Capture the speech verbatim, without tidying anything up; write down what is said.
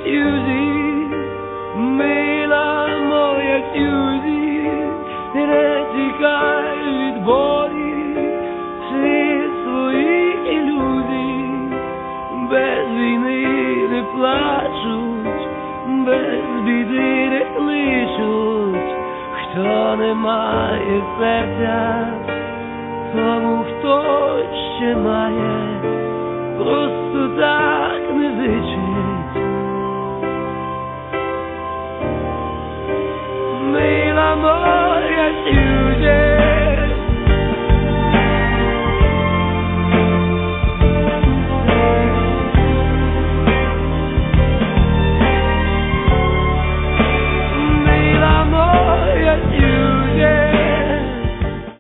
Сьюзі, мила моя Сьюзі, не тікай від болі, світ своїх ілюзій, без війни не плачуть, без біди не кличуть, хто не має серця, тому хто ще має, просто так не зичить. Мила моя Сьюзі,